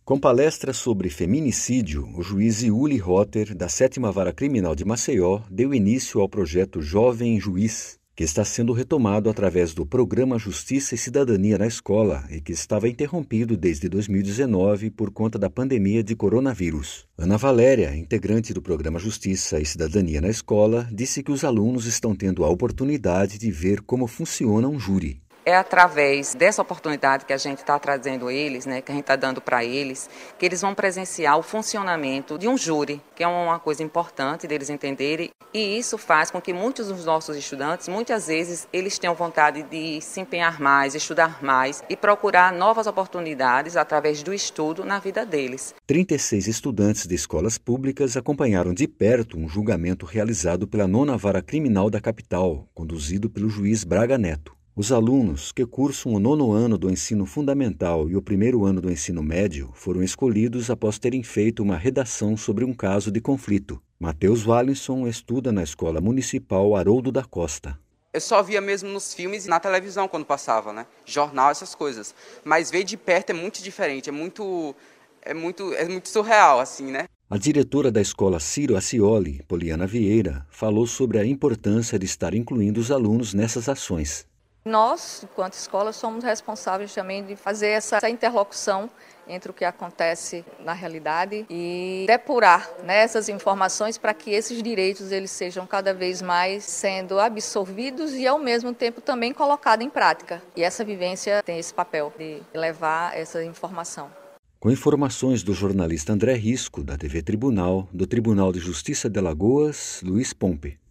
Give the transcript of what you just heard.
Com palestra sobre feminicídio, o juiz Iuli Rotter, da 7ª Vara Criminal de Maceió, deu início ao projeto Jovem Juiz, que está sendo retomado através do Programa Justiça e Cidadania na Escola e que estava interrompido desde 2019 por conta da pandemia de coronavírus. Ana Valéria, integrante do Programa Justiça e Cidadania na Escola, disse que os alunos estão tendo a oportunidade de ver como funciona um júri. É através dessa oportunidade que a gente está trazendo eles, que a gente está dando para eles, que eles vão presenciar o funcionamento de um júri, que é uma coisa importante deles entenderem. E isso faz com que muitos dos nossos estudantes, muitas vezes, eles tenham vontade de se empenhar mais, estudar mais e procurar novas oportunidades através do estudo na vida deles. 36 estudantes de escolas públicas acompanharam de perto um julgamento realizado pela 9ª Vara Criminal da capital, conduzido pelo juiz Braga Neto. Os alunos que cursam o 9º ano do ensino fundamental e o 1º ano do ensino médio foram escolhidos após terem feito uma redação sobre um caso de conflito. Matheus Wallinson estuda na Escola Municipal Haroldo da Costa. Eu só via mesmo nos filmes e na televisão quando passava, Jornal, essas coisas. Mas ver de perto é muito diferente, é muito surreal, assim, né? A diretora da escola Ciro Acioli, Poliana Vieira, falou sobre a importância de estar incluindo os alunos nessas ações. Nós, enquanto escola, somos responsáveis também de fazer essa interlocução entre o que acontece na realidade e depurar essas informações para que esses direitos eles sejam cada vez mais sendo absorvidos e, ao mesmo tempo, também colocados em prática. E essa vivência tem esse papel de levar essa informação. Com informações do jornalista André Risco, da TV Tribunal, do Tribunal de Justiça de Alagoas, Luiz Pompe.